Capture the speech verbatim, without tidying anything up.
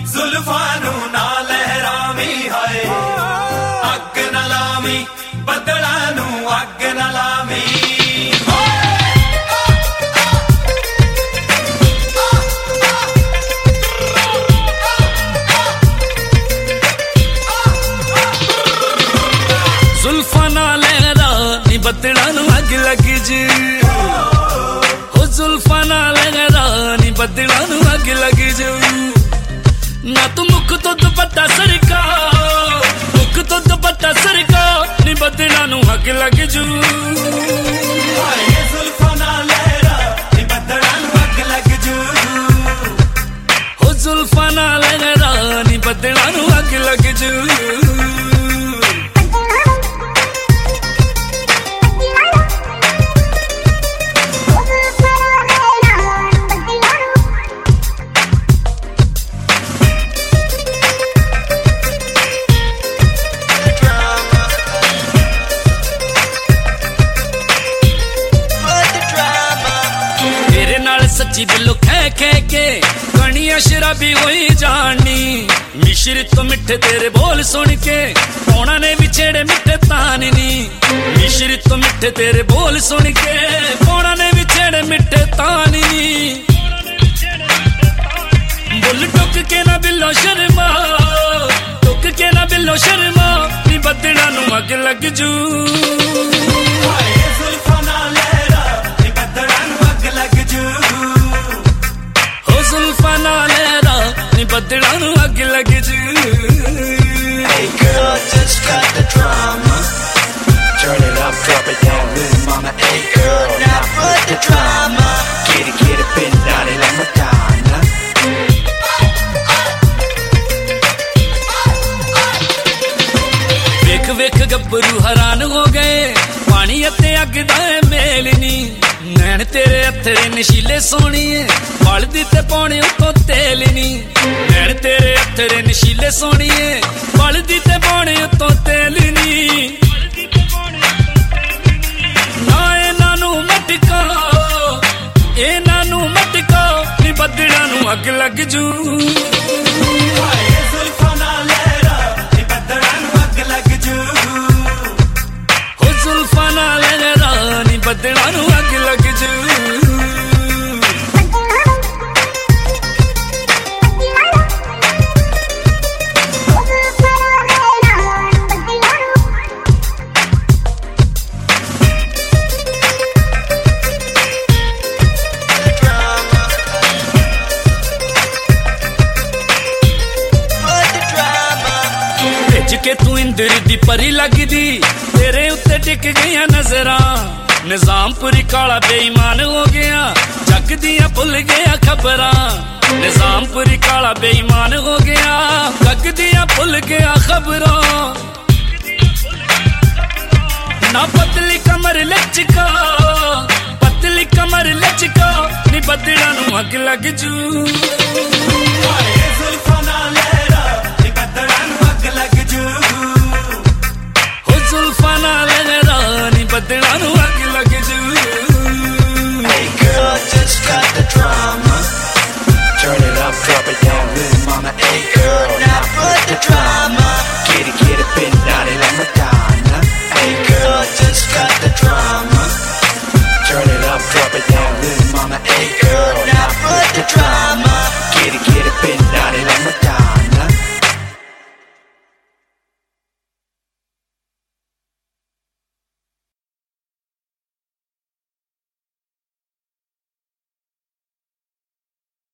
जुल्फानू ना लहरावी हाय अग न लावी बदलानू अग न लावी जुल्फा ना लहरा नी बदलानू अग लग जी हो जुल्फा ना लहरा नी बदलानू अग लग जी ना तू मुख तो दुपट्टा सरका मुख तो दुपट्टा सरका नी बदला नू अग लग जू जुल्फा ना लहरा नी बदला नू अग लग जू हो जुल्फा ना लहरा नी बदला नू अग लग जू सच्ची दिलों कह कह के कणिया शराबी हुई जानी मिश्रित तो मिठे तेरे बोल सुन के पौना ने भी छेड़े मिठे तानी नी मिश्रित तो मिठे तेरे बोल सुन के पौना ने भी छेड़े मिठे तानी बोल टुक के ना बिल्लो शर्मा टुक के ना बिल्लो शर्मा नी बदला नू अग लग जू जुल्फा ना लहरा नी बदला नू अग लग जू Hey girl, just got the drama. Turn it up, drop it down, little mama. Hey girl, now put the drama. Get it, get it, bend down it like Madonna. वेख वेख गब्बरू हैरान हो गए पानी अते अग दा मेल नी नैन तेरे हथरे नशीले सोहणीए बलदी ते पौने उतों तेल नी नैन तेरे हथरे नशीले सोहणीए बलदी ते पौने उतों तेल नी ना इन्हां नू मटका इन्हां नू मटका नी बदला नू अग लग जू जुल्फा ना लहरा नी बदला नू अग लग जू हो जुल्फा ना लहरा नी बदला नू अग लग जू के तू इंद्र दी परी लगदी तेरे उत्ते टिक गईया नजरा निजामपुरी काला बेईमान हो गया जग दियां भुल गया खबरां निजामपुरी काला बेईमान हो गया जग दियां भुल गया खबरां ना पतली कमर लचका पतली कमर लचका नी बदला नू अग लग जू जुल्फा ना लहरा नी बदला नू अग लग जू हो जुल्फा ना लहरा नी बदला नू अग लग जू Hey girl, just got the drama. Turn it up, drop it down, little mama. Hey girl.